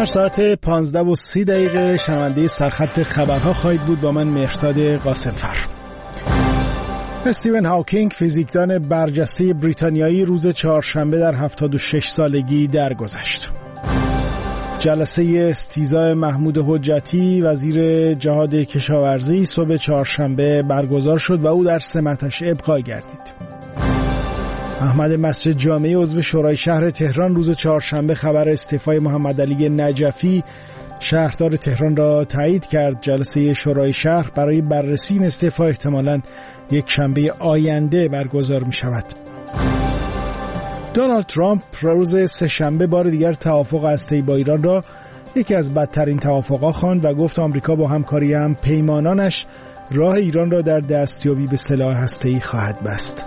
هر ساعت 15:30 شنونده سرخط خبرها خواهید بود با من مهرداد قاسمفر. استیون هاکینگ فیزیکدان برجسته بریتانیایی روز چهارشنبه در 76 سالگی درگذشت. جلسه استیضاح محمود حجتی وزیر جهاد کشاورزی صبح چهارشنبه برگزار شد و او در سمتش ابقا گردید. احمد مسجد جامعی عضو شورای شهر تهران روز چهارشنبه خبر استعفای محمد علی نجفی شهردار تهران را تایید کرد. جلسه شورای شهر برای بررسی این استعفا احتمالاً یک شنبه آینده برگزار می شود. دونالد ترامپ روز سه‌شنبه بار دیگر توافق هسته‌ای با ایران را یکی از بدترین توافق‌ها خواند و گفت آمریکا با همکاری هم پیمانانش راه ایران را در دستیابی به سلاح هسته‌ای خواهد بست.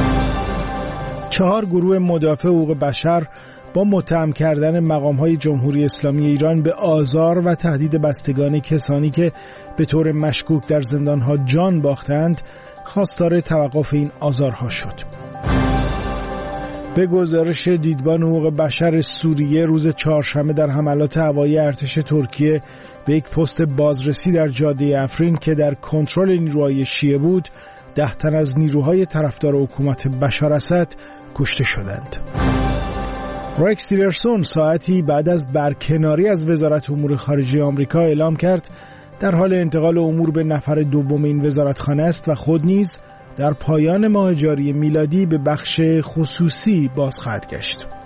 4 گروه مدافع حقوق بشر با متهم کردن مقام‌های جمهوری اسلامی ایران به آزار و تهدید بستگان کسانی که به طور مشکوک در زندان‌ها جان باختند خواستار توقف این آزارها شد. به گزارش دیدبان حقوق بشر سوریه روز چهارشنبه در حملات هوایی ارتش ترکیه به یک پست بازرسی در جاده افرین که در کنترل نیروهای شیعه بود 10 تن از نیروهای طرفدار حکومت بشار اسد کشته شدند. رکس تیلرسون ساعتی بعد از برکناری از وزارت امور خارجه آمریکا اعلام کرد در حال انتقال امور به نفر دوم این وزارتخانه است و خود نیز در پایان ماه جاری میلادی به بخش خصوصی باز خواهد گشت.